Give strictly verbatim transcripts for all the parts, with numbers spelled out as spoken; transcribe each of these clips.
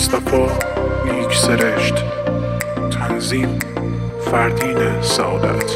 مصطفی نیک سرشت. تنظیم فردین سعادت.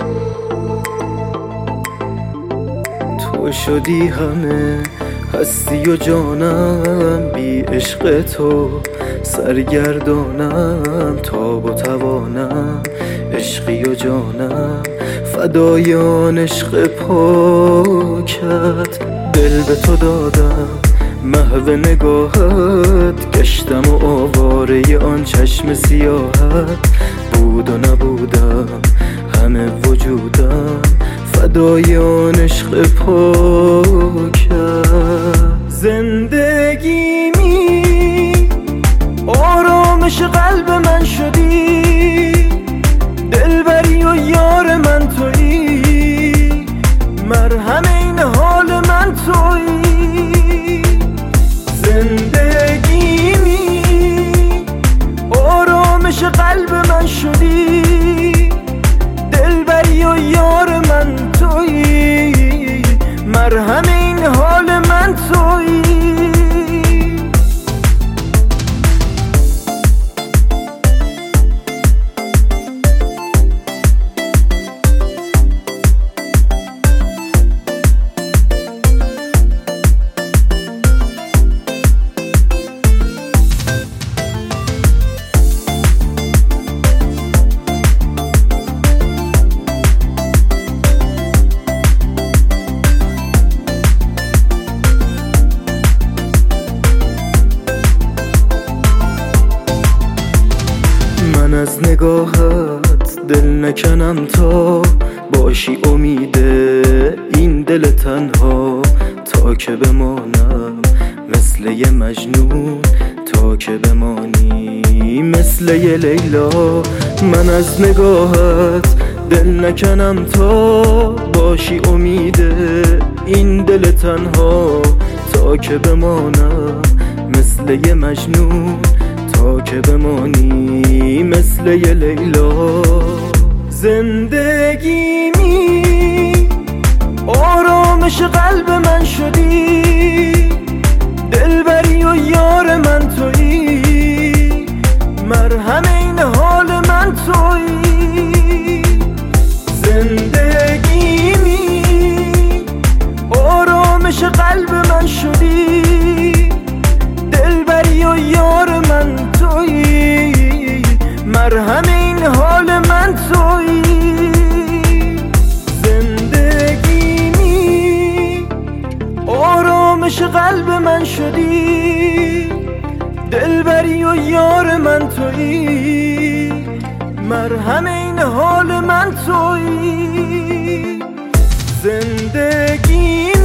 تو شدی همه هستی و جانم، بی عشق تو سرگردانم. تاب و توانم عشقی و جانم، فدای آن عشق پاکت. دل به تو دادم محو نگاهت، گشتم و آواره آن چشم سیاهت. بود و نبودم همه وجودم، فدای آن عشق پاکت. زندگیمی آرامش قلب من شدی، دلبری و یار من تویی، مرهم این حال من تویی. زندگیمی آرامش قلب من شدی، دلبری و یار من تویی، مرهم این حال من تویی. من از نگاهت دل نکنم تا باشی امیده این دل تنها، تا که بمانم مثل یه مجنون، تا که بمانی مثل یه لیلا. من از نگاهت دل نکنم تا باشی امیده این دل تنها، تا که بمانم مثل یه مجنون، تا که بمانی مثل یه لیلا. زندگیمی آرامش قلب من شدی، دلبری و یار من تویی، مرهم این حال من تویی. زندگیمی آرامش قلب من شدی، دلبری و یار من تویی، مرهم این حال من تویی. زندگیمی آرامش قلب من شدی، دلبری و یار من تویی، مرهم این حال من تویی. زندگی